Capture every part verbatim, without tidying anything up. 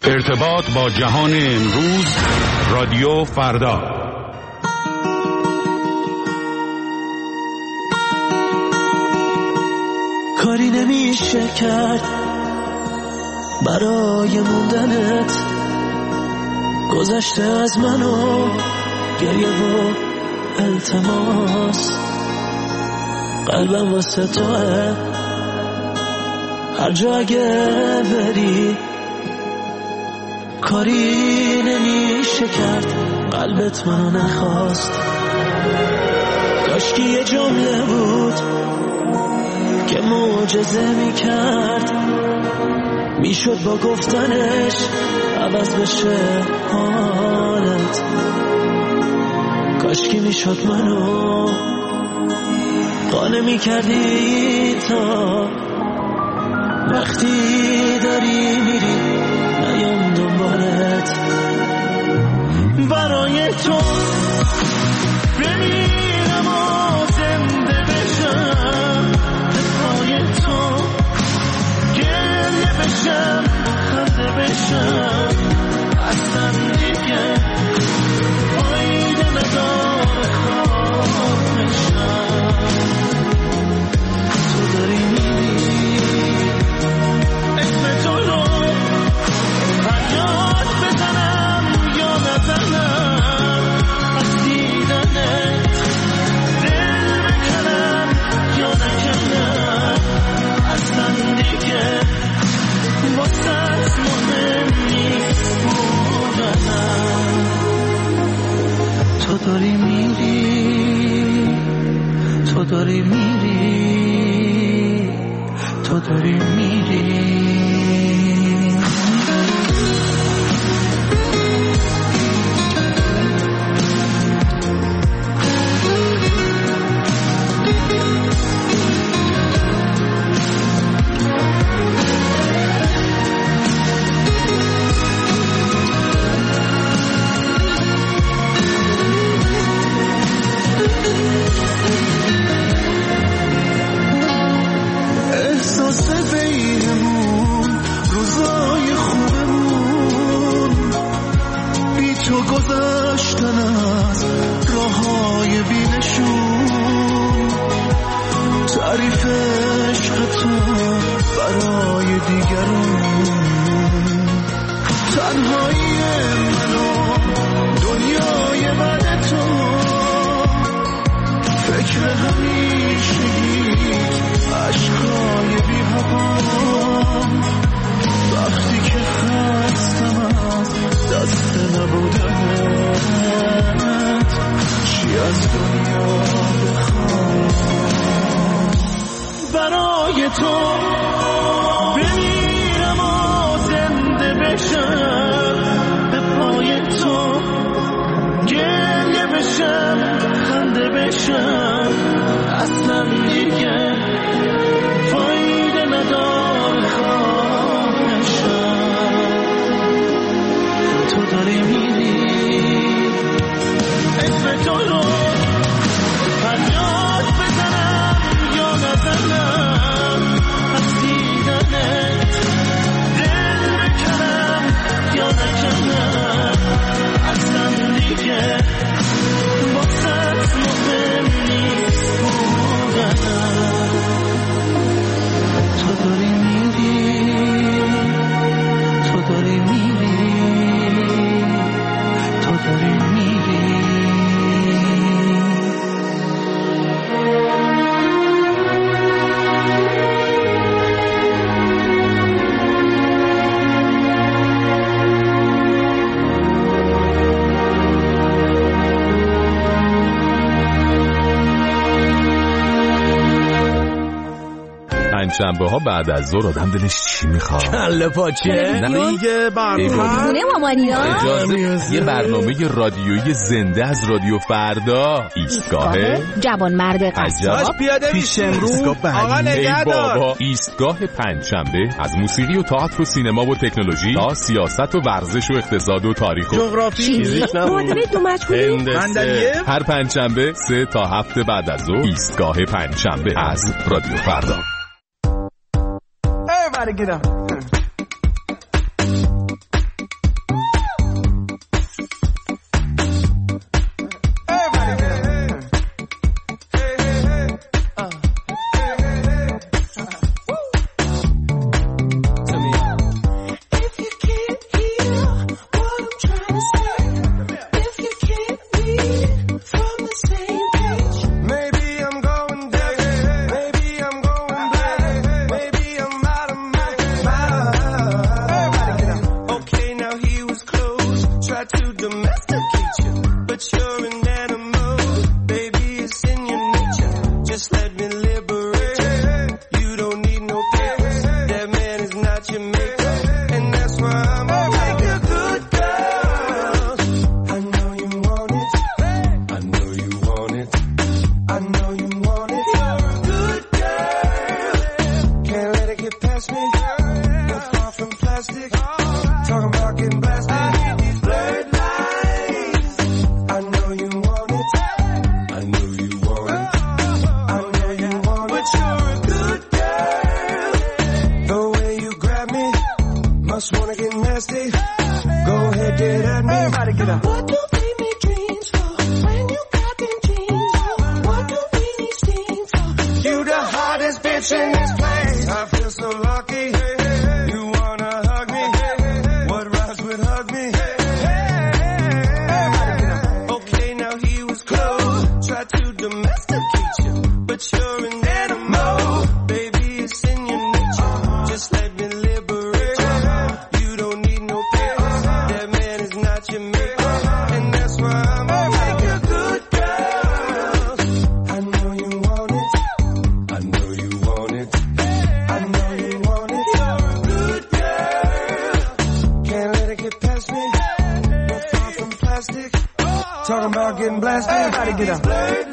ارتباط با جهان امروز، رادیو فردا. کاری نمیشه کرد برای موندنت، گذشته از منو گریه و التماس، قلبم واسه توه هر جا اگه بری، کاری نمیشه کرد قلبت منو نخواست. کاشکی یه جمله بود که معجزه میکرد، میشد با گفتنش عوض بشه حالت. کاشکی میشد منو قانع میکردی تا وقتی داری میری نیام دنبالت. برای تو بمیرم و زنده بشم، پای تو گریه بشم خنده بشم، اصلا دیگه فایده نداره خواب بشم. تو داری میری اسم تو رو فریاد بزنم یا نزنم، از دیدنت دل بکنم یا نکنم، اصلا دیگه واسه مهم نیست بودنم. تو داری میری، تو داری میری، تو داری میری. احساس بینمون روزای خوبمون، بی تو گذشتن از راه های بینشون، تعریف عشق تو برای دیگرون، تنهایی منو دنیای بعد تو، فکر همیشگی عشقای بی هوام، وقتی که خستم از دست نبودنت، چی از دنیا بخوام. برای تو بمیرم و زنده بشم، به پای تو گریه بشم خنده بشم، اصلا دیگه فایده نداره خواب نشم. تو داری میری اسم تو رو فریاد بزنم یا نزنم، از دیدنت دل بکنم یا نکنم، اصلا دیگه واسه مهم نیست بودنم. تو داری میری، تو داری میری، تو داری میری. پنجشنبه ها بعد از ظهر آدم دلش چی میخواد؟ کله پاچه، دیگه برنامه مامانینا، اجازه یه برنامه رادیویی زنده از رادیو فردا، ایستگاه جوان مرد قصاب پیاده میشیم رو آقا نگهدار. بابا ایستگاه پنجشنبه از موسیقی و تئاتر و سینما و تکنولوژی تا سیاست و ورزش و اقتصاد و تاریخ و جغرافی، معادله دو مجهولی، هر پنجشنبه سه تا هفته بعد از ظهر، ایستگاه پنجشنبه از رادیو فردا. Everybody get up. plastic. Talking about getting blasted. I hate these blurred lines. I know you want it. I know you want it. I know you want it. But you're a good girl. The way you grab me, must wanna get nasty. Go ahead, get at me. Everybody get up. What do we need dreams for? When you got them jeans on. What do we need steam for? You the hottest bitch in this place. I feel so lucky. You wanna hug me? What rhymes with hug me? Okay, now he was close. Tried to domesticate you, but you're an animal. Baby, it's in your nature. Just let me liberate you. You don't need no papers. That man is not your maker. And that's why I'm like a good girl. I know you want it. I know you want it. I know you want it. You're a good girl. Can't let it get past me. You're far from plastic. Talking about getting blasted. Everybody get up.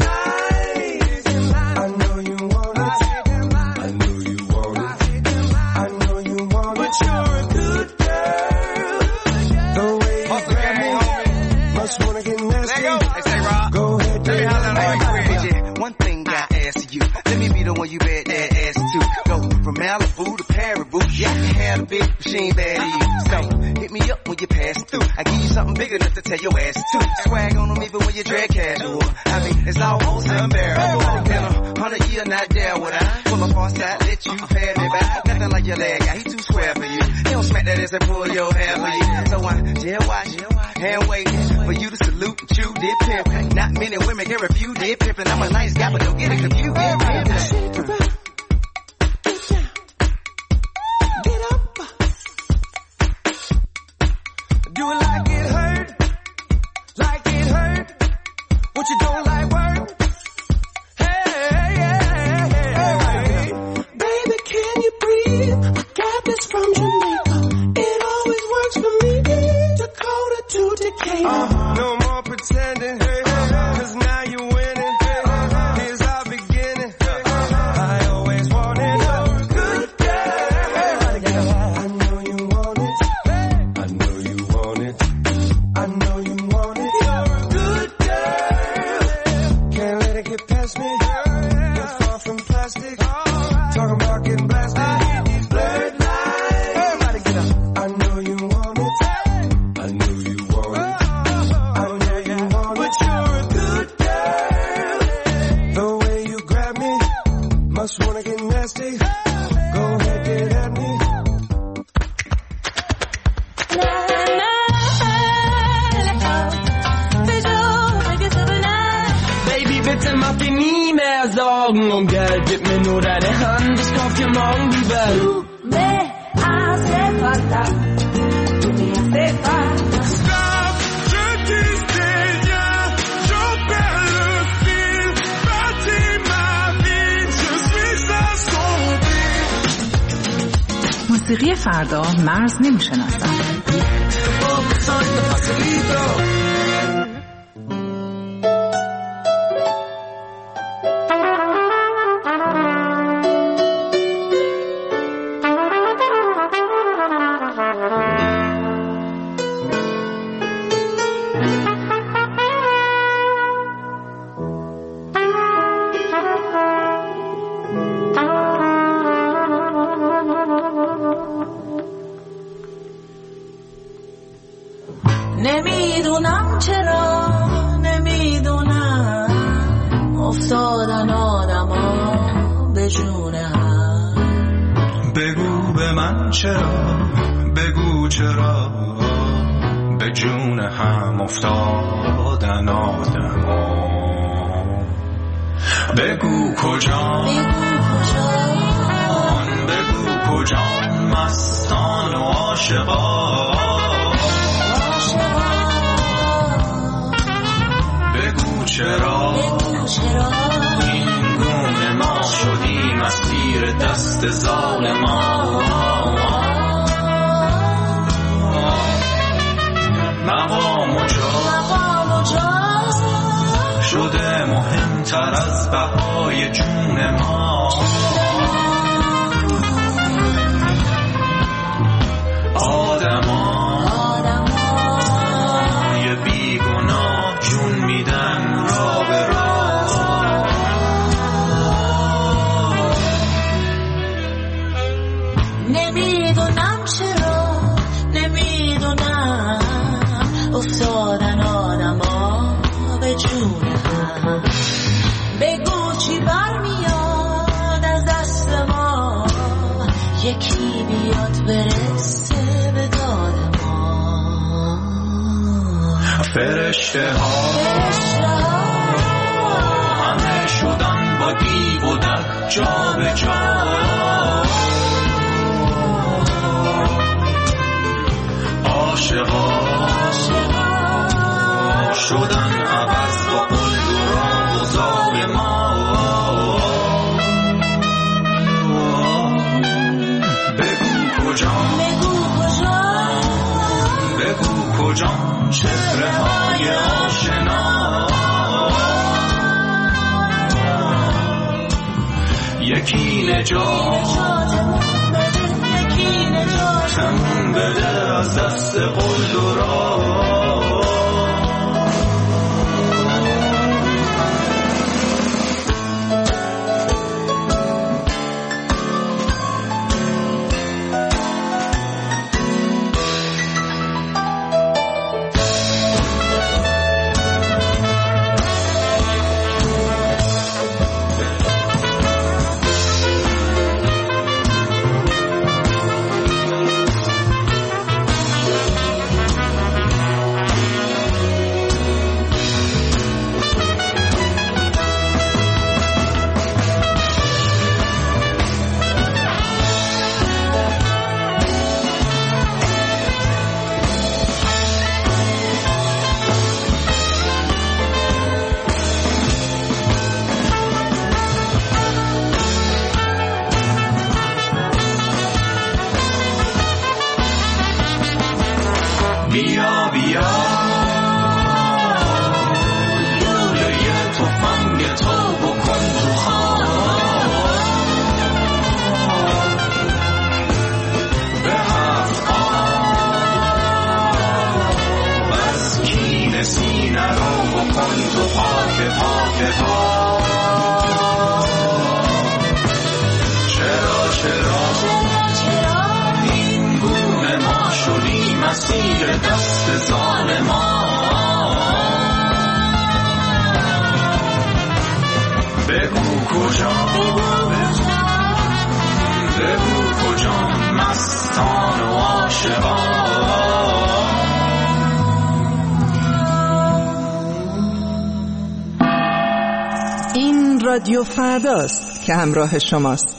I know you want it. I know you want it. I know you want it. But you're a good girl. The way you grab me, must wanna get nasty. Go ahead, get it. One thing I ask you, let me be the one you bet that ass to. Go from Malibu to Paribu, yeah, I had a big machine bad to you. So hit me up when you pass through. I give you something big enough to tell your ass to. Swag on them even when you drag casual. I mean, it's almost unbearable. In a hundred year, not there would I pull up on side, let you pay me back. Nothing like your leg guy, he too square for you. He don't smack that ass and pull your hair for you. So I jail watch, hand waiting for you to salute and chew did pimp. Not many women can refuse did pimping. I'm a nice guy, but don't get it confused. Get pimping. Get up. Do it like it hurt. Like it hurt. What you don't like work? Hey, hey, hey, hey. Baby, can you breathe? I got this from Jamaica. It always works for me. Dakota to Decatur. Uh-huh. No more pretending. Cause now you're winning. Here's our beginning. I always wanted a good girl. I know you want it. I know you want it. I know you want it. You're a good girl. Can't let it get past me. You're far from plastic. Talking about getting blasted. I hate these blurred lines. Everybody get up. I know you want it. I know you want it. I know you want it. But you're a good girl. The way you grab me, must wanna get nasty. Go ahead, get at me. Baby, bitte mach dir nie mehr Sorgen um Geld. Gib mir nur deine Hand, ich kauf dir morgen die Welt. Tú me hace falta, tú me hace falta. Stop, je disdaigne, je perds le fil. Bâtis ma vie, je suis assombri. موسیقی فردا مرز نمیشناسد. نمیدونم چرا نمیدونم افتادن آدما به جون هم. بگو به من چرا بگو چرا به جون هم افتادن آدما. بگو کجا بگو کجا مستان و عاشقان. بگو چرا این گونه ما شدیم اسیر دست ظالمان. مقام و جا شده مهمتر از بقای جون ما. فرشته ها همه شدن با دیو و در جا به جا عاشقا شدن عوض با قلد و راه و زال ما بگو کجا بگو کجا چهره های آشنا یکی نجات تموم بده از دست قلد و راه بیا بیا لوله تفنگ تو بکن تو خواب به هفت آب از کین سینه رو بکن تو پاک پاک پاک چرا چرا این گونه ما شدیم مسیر دست ظالما بگو کجا بگو کجا مستان و عاشقان این رادیو فرداست که همراه شماست.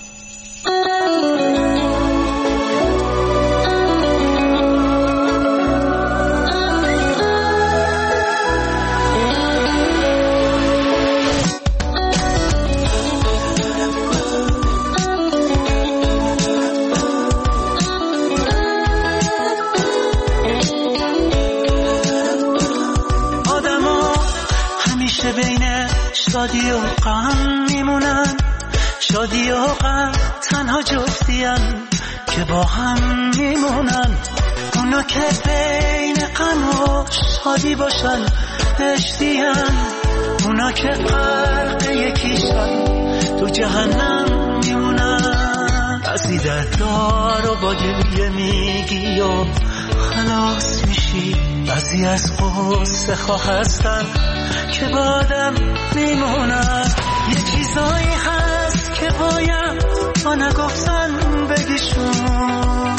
شادی و غم میمونن شادی و غم تنها جفتیان که با هم میمونن اونا که بین غم و شادی باشن عشقیان اونا که غرق یکیشن تو جهنم میمونن بعضی دردار و با گریه میگی و خلاص میشی بعضی از قصه خواه هستن که با آدم میمونن یه چیزایی هست که باید با نگفتن بگیشون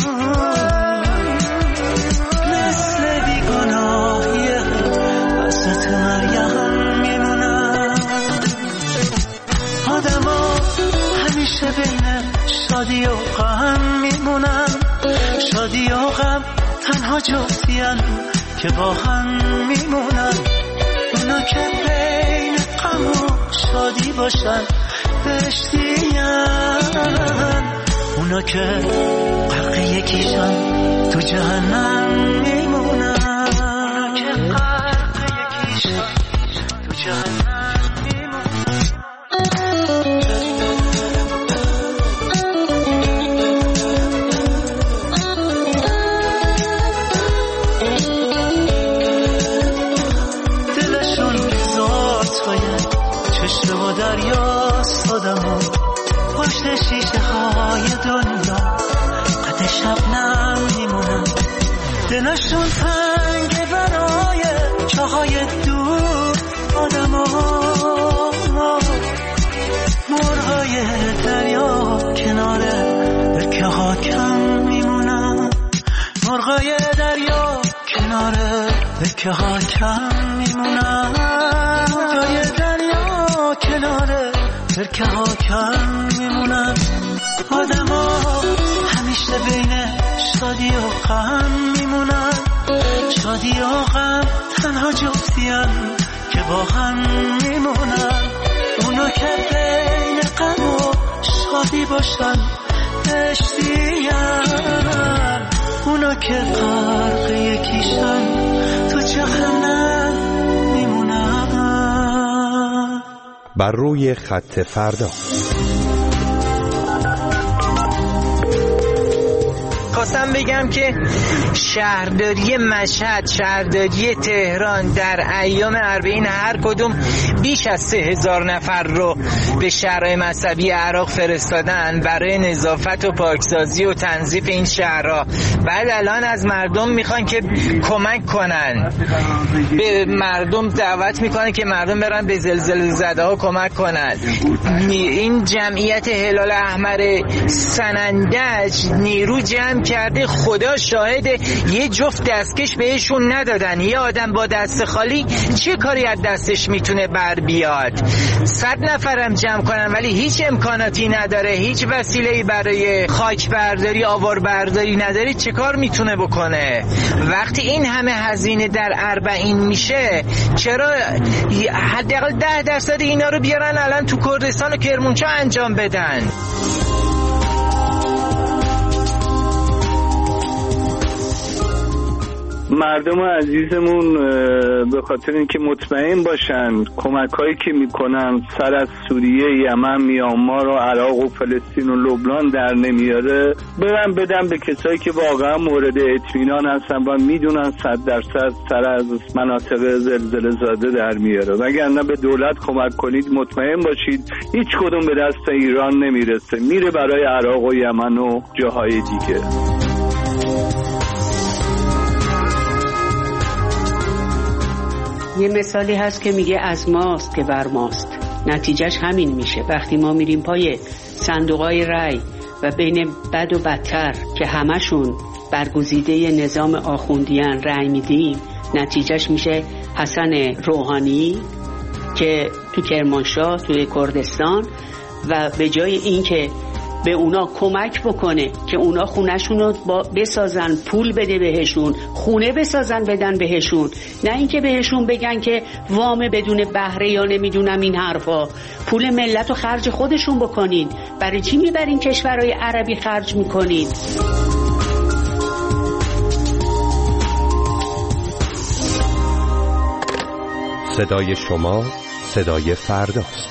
مثل بیگناهی حضرت مریم میمونن آدم ها همیشه بین شادی و غم میمونن شادی و غم تنها جفتیان که با هم میمونن اونا که بین غم و شادی باشن بهشتیان اونا که غرق یکیشن تو جهنم میمونن اونا که غرق یکیشن تو جهنم میمونن چشم و دریاست آدمو پشت شیشه های دنیا قد شبنم میمونن دلشون تنگه برای چاهای دور آدمو مرغای دریا کنار برکه ها کم میمونن مرغای دریا کنار ترکه ها کم میمونن جای دریا کناره ترکه ها کم میمونن آدم ها همیشه بین شادی و غم میمونن شادی و غم تنها جفتیان که با هم میمونن اونا که بین غم و شادی باشن عشقیان اونا که غرق یکیشن تو جهنم میمونن. بر روی خط فردا خواستم بگم که شهرداری مشهد، شهرداری تهران در ایام اربعین هر کدوم بیش از سه هزار نفر رو به شهرهای مذهبی عراق فرستادن برای نظافت و پاکسازی و تنظیف این شهرها. بعد الان از مردم میخوان که کمک کنن، به مردم دعوت میکنن که مردم برن به زلزله زده ها کمک کنن. این جمعیت هلال احمر سنندج نیرو جمع کرده، خدا شاهده یه جفت دستکش بهشون ندادن. یه آدم با دست خالی چه کاری از دستش میتونه بر بیاد؟ صد نفرم جمع کنن ولی هیچ امکاناتی نداره، هیچ وسیله‌ای برای خاک برداری آوار برداری نداره، چه کار میتونه بکنه؟ وقتی این همه هزینه در اربعین میشه چرا حداقل ده درصد اینا رو بیارن الان تو کردستان و کرمانشاه انجام بدن؟ مردم عزیزمون به خاطر اینکه مطمئن باشن کمک هایی که میکنن سر از سوریه، یمن، میانمار و عراق و فلسطین و لبنان در نمیاره، برن بدن به کسایی که واقعا مورد اطمینان هستن و میدونن صد درصد سر از مناطق زلزله زاده در میاره. وگرنه به دولت کمک کنید مطمئن باشید هیچ کدوم به دست ایران نمیرسه، میره برای عراق و یمن و جاهای دیگه. یه مثالی هست که میگه از ماست که بر ماست، نتیجهش همین میشه. وقتی ما میریم پای صندوقای رای و بین بد و بدتر که همشون برگزیده نظام آخوندیان رای میدیم، نتیجهش میشه حسن روحانی که تو کرمانشاه توی کردستان و به جای این که به اونا کمک بکنه که اونا خونهشون رو بسازن، پول بده بهشون، خونه بسازن بدن بهشون، نه اینکه بهشون بگن که وام بدون بهره یا نمیدونم این حرفا، پول ملت رو خرج خودشون بکنین. برای چی میبرین کشورهای عربی خرج میکنین؟ صدای شما صدای فرداست.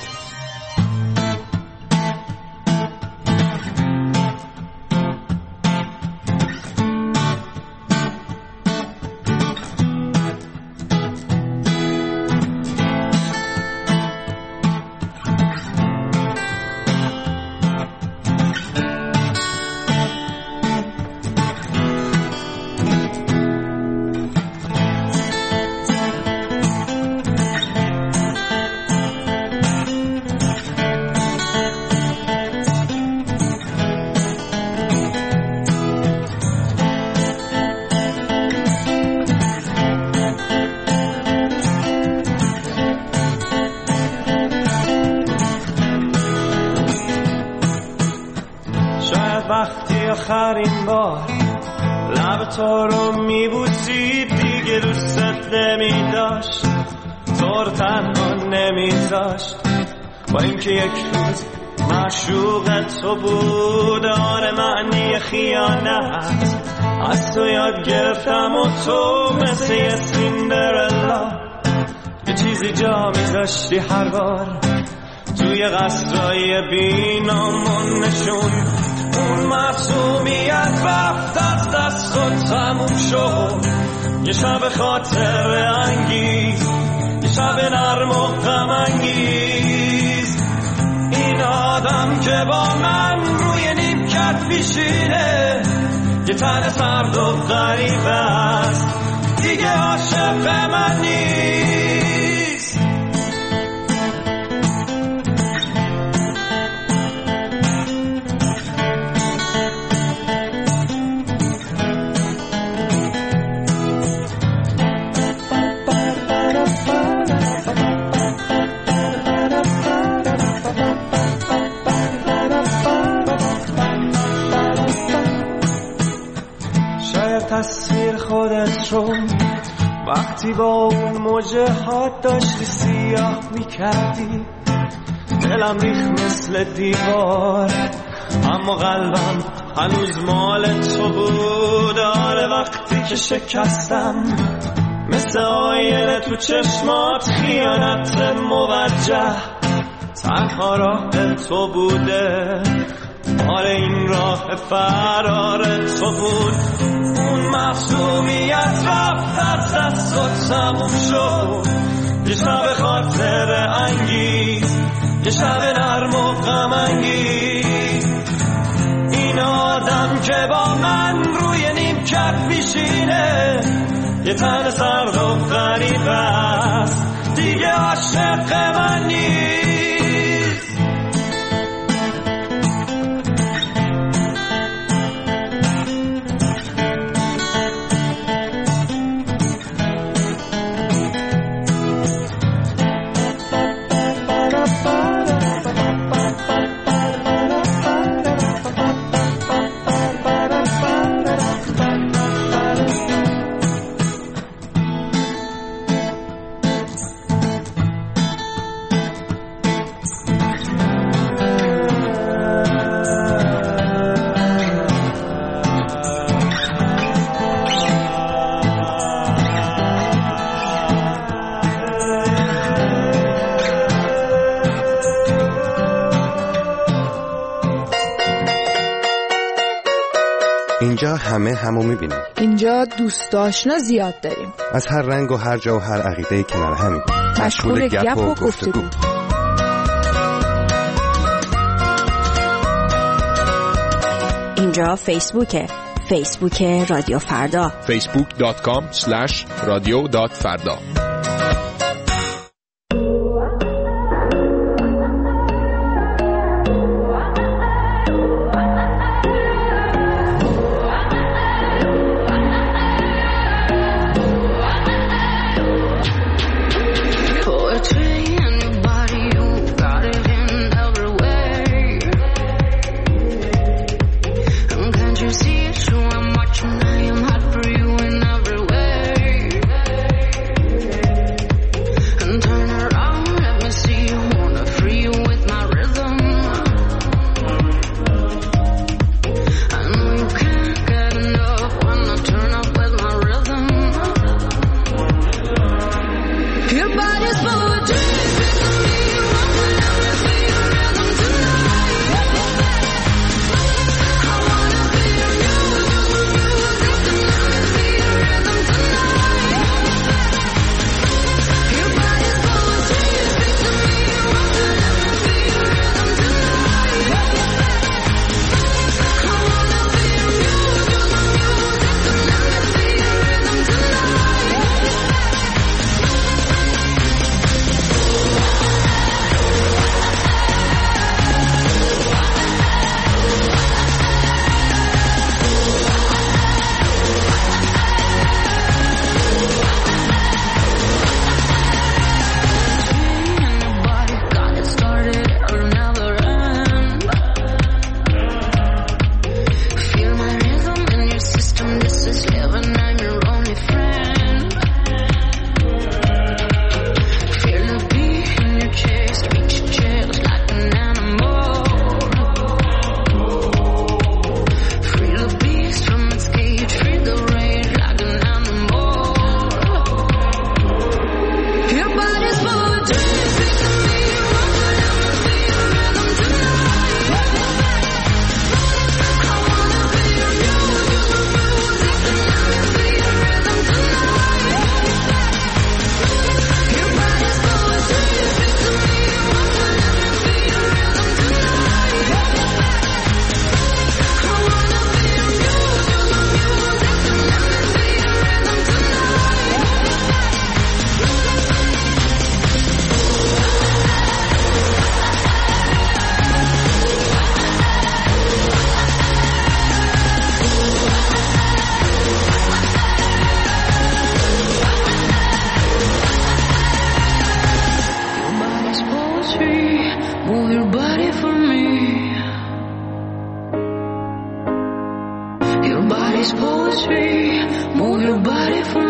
وقتی آخرین بار لب تو رو میبوسید دیگه دوستت نمیداشت، تو رو تنها نمیذاشت، با اینکه یک روز معشوق تو بود. آره معنی خیانت از تو یاد گرفتم و تو مثل یه سیندرلا یه چیزی جا میذاشتی هر بار توی قصرهای بینامون نشون. اون معصومیت رفت از دست خود تموم شد، یه شب خاطر انگیز، یه شب نرم و غم انگیز. این آدم که با من روی نیمکت میشینه یه تن سرد و غریب است، دیگه عاشق من نیست. تصویر خودت رو وقتی با اون موجه هات داشتی سیاه میکردی. دلم ریخ مثل دیوار اما قلبم هنوز مال تو بود. آره وقتی که شکستم مثل آینه تو چشمات خیانت موجه تنها راه تو بوده. آره این راه فرار تو بود. اون محسومیت رفت از دست و تموم شد. یه شب خاطر انگیز، یه شب نرم و غم انگیز. این آدم که با من روی نیمکت میشینه یه تن سرد و غریب است دیگه عاشق من نیست. اینجا همه همو میبینیم. اینجا دوست آشنا زیاد داریم. از هر رنگ و هر جا و هر عقیده کنار همیم. مشغول گپ و گفتگو. اینجا فیسبوکه. فیسبوک رادیو فردا. فیسبوک دات کام اسلش رادیو دات فردا. move your body for